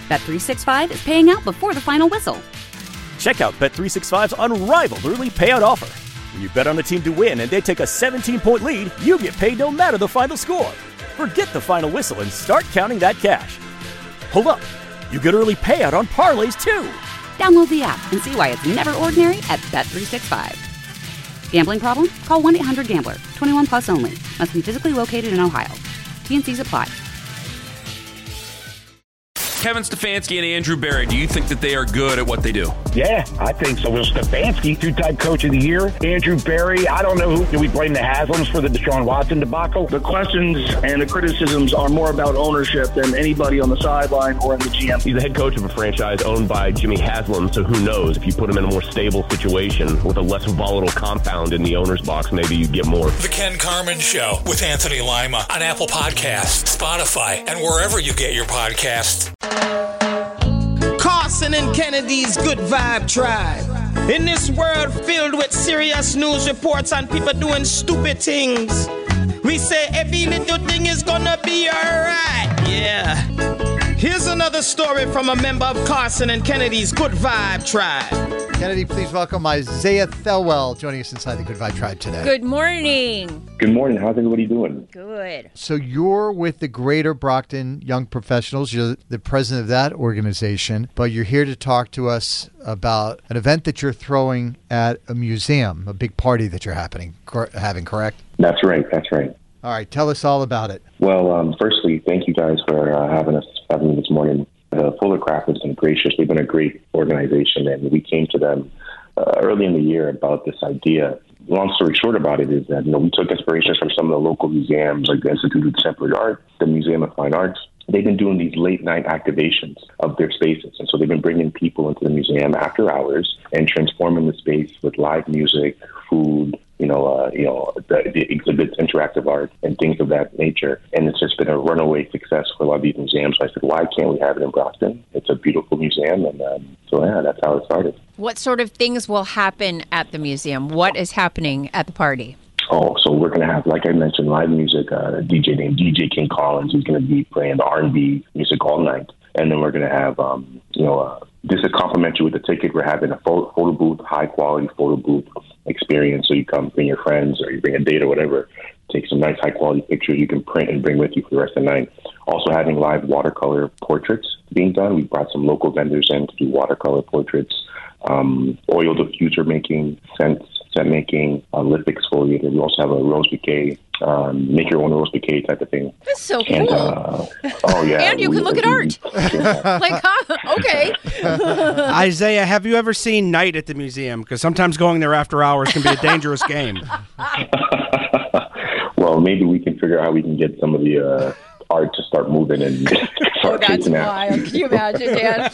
Bet365 is paying out before the final whistle. Check out Bet365's unrivaled early payout offer. When you bet on a team to win and they take a 17-point lead, you get paid no matter the final score. Forget the final whistle and start counting that cash. Hold up. You get early payout on parlays, too. Download the app and see why it's never ordinary at Bet365. Gambling problem? Call 1-800-GAMBLER. 21 plus only. Must be physically located in Ohio. T&Cs apply. Kevin Stefanski and Andrew Berry, do you think that they are good at what they do? Yeah, I think so. Well, Stefanski, two-time coach of the year. Andrew Berry, I don't know who. Do we blame the Haslams for the Deshaun Watson debacle? The questions and the criticisms are more about ownership than anybody on the sideline or in the GM. He's the head coach of a franchise owned by Jimmy Haslam, so who knows? If you put him in a more stable situation with a less volatile compound in the owner's box, maybe you'd get more. The Ken Carman Show with Anthony Lima on Apple Podcasts, Spotify, and wherever you get your podcasts. Carson and Kennedy's Good Vibe Tribe. In this world filled with serious news reports and people doing stupid things, we say every little thing is gonna be alright. Yeah. Here's another story from a member of Carson and Kennedy's Good Vibe Tribe. Kennedy, please welcome Isaiah Thelwell joining us inside the Good Vibe Tribe today. Good morning. Good morning. How's everybody doing? Good. So you're with the Greater Brockton Young Professionals. You're the president of that organization, but you're here to talk to us about an event that you're throwing at a museum, a big party that you're having, correct? That's right. All right. Tell us all about it. Well, firstly, thank you guys for having me this morning. Fuller Craft has been gracious. They've been a great organization, and we came to them early in the year about this idea. Long story short about it is that we took inspirations from some of the local museums, like the Institute of Contemporary Art, the Museum of Fine Arts. They've been doing these late-night activations of their spaces, and so they've been bringing people into the museum after hours and transforming the space with live music, food, the exhibits, interactive art, and things of that nature. And it's just been a runaway success for a lot of these museums. So I said, why can't we have it in Brockton? It's a beautiful museum, and that's how it started. What sort of things will happen at the museum? What is happening at the party? Oh, so we're going to have, like I mentioned, live music, a DJ named DJ King Collins, who's going to be playing the R&B music all night. And then we're going to have, this is complimentary with the ticket. We're having a photo booth, high-quality photo booth experience. So you come, bring your friends, or you bring a date or whatever, take some nice high-quality pictures you can print and bring with you for the rest of the night. Also having live watercolor portraits being done. We brought some local vendors in to do watercolor portraits, oil diffuser making, scent making, lip exfoliator. We also have a rose bouquet, make your own rose bouquet type of thing. That's so cool. And, oh, yeah. And you can look at art. Like, okay. Isaiah, have you ever seen Night at the museum? Because sometimes going there after hours can be a dangerous game. Well, maybe we can figure out how we can get some of the art to start moving and start that's wild. Can you imagine, Dan?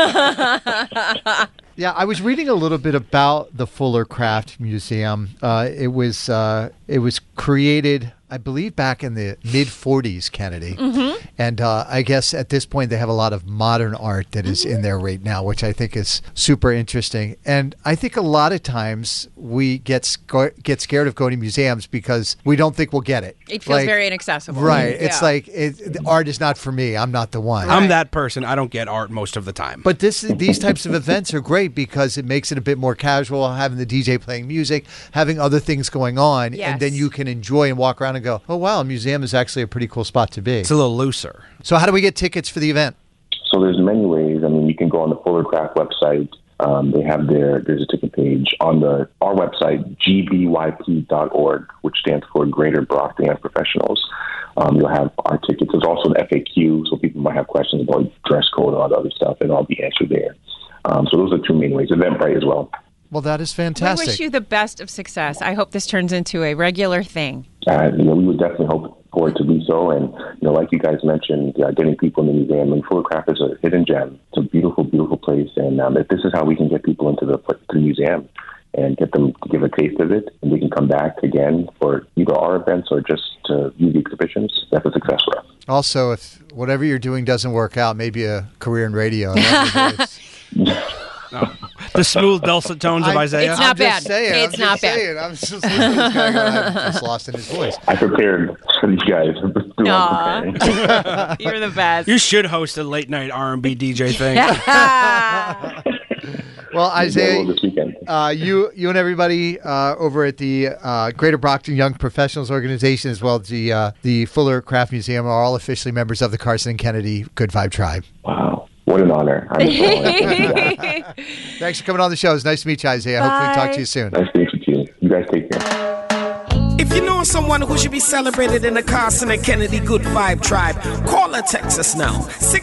Yeah, I was reading a little bit about the Fuller Craft Museum. It was created, I believe, back in the mid-'40s, Kennedy. Mm-hmm. And I guess at this point they have a lot of modern art that is in there right now, which I think is super interesting. And I think a lot of times we get scared of going to museums because we don't think we'll get it. It feels very inaccessible. Right. Yeah. It's like the art is not for me. I'm not the one. I'm that person. I don't get art most of the time. But these types of events are great because it makes it a bit more casual, having the DJ playing music, having other things going on, and then you can enjoy and walk around and go, oh, wow, a museum is actually a pretty cool spot to be. It's a little looser. So how do we get tickets for the event? So there's many ways. I mean, you can go on the Fuller Craft website. They have there's a ticket page on our website, gbyp.org, which stands for Greater Brockton Young Professionals. You'll have our tickets. There's also the FAQ, so people might have questions about dress code and all the other stuff, and I'll be answered there. So those are two main ways. Eventbrite as well. Well, that is fantastic. We wish you the best of success. I hope this turns into a regular thing. We would definitely hope for it to be so. And, like you guys mentioned, getting people in the museum. And Fuller Craft is a hidden gem. It's a beautiful, beautiful place. And if this is how we can get people into the museum and get them to give a taste of it, and we can come back again for either our events or just to view the exhibitions, that's a success for us. Also, if whatever you're doing doesn't work out, maybe a career in radio. No. The smooth dulcet tones of Isaiah. It's not bad. I'm just listening to this guy going, I'm just lost in his voice. I prepared for these guys. You're the best. You should host a late night R&B DJ thing. Well, Isaiah, this weekend. you and everybody over at the Greater Brockton Young Professionals Organization, as well as the Fuller Craft Museum, are all officially members of the Carson and Kennedy Good Vibe Tribe. Wow. What an honor. Thanks for coming on the show. It's nice to meet you, Isaiah. Hopefully talk to you soon. Nice to meet you, too. You guys take care. If you know someone who should be celebrated in the Carson and Kennedy Good Vibe Tribe, call or text us now.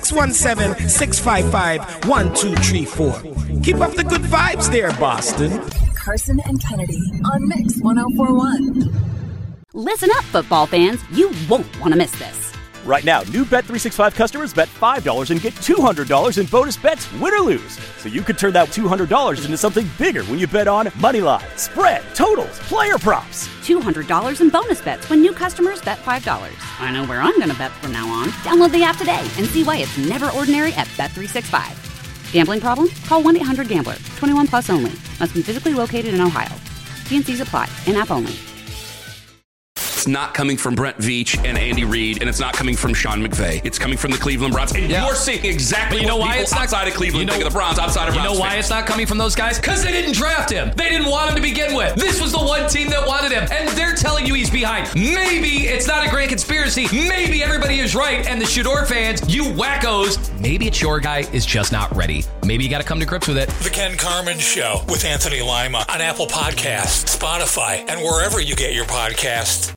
617-655-1234. Keep up the good vibes there, Boston. Carson and Kennedy on Mix 1041. Listen up, football fans. You won't want to miss this. Right now, new Bet365 customers bet $5 and get $200 in bonus bets, win or lose. So you could turn that $200 into something bigger when you bet on money line, spread, totals, player props. $200 in bonus bets when new customers bet $5. I know where I'm going to bet from now on. Download the app today and see why it's never ordinary at Bet365. Gambling problem? Call 1-800-GAMBLER. 21 plus only. Must be physically located in Ohio. T&Cs apply. In-app only. It's not coming from Brent Veach and Andy Reid, and it's not coming from Sean McVay. It's coming from the Cleveland Browns. And you're seeing exactly what people outside of Cleveland think of the Browns, outside of Browns. You know why it's not coming from those guys? Because they didn't draft him. They didn't want him to begin with. This was the one team that wanted him, and they're telling you he's behind. Maybe it's not a grand conspiracy. Maybe everybody is right, and the Shador fans, you wackos, maybe it's your guy is just not ready. Maybe you got to come to grips with it. The Ken Carman Show with Anthony Lima on Apple Podcasts, Spotify, and wherever you get your podcasts.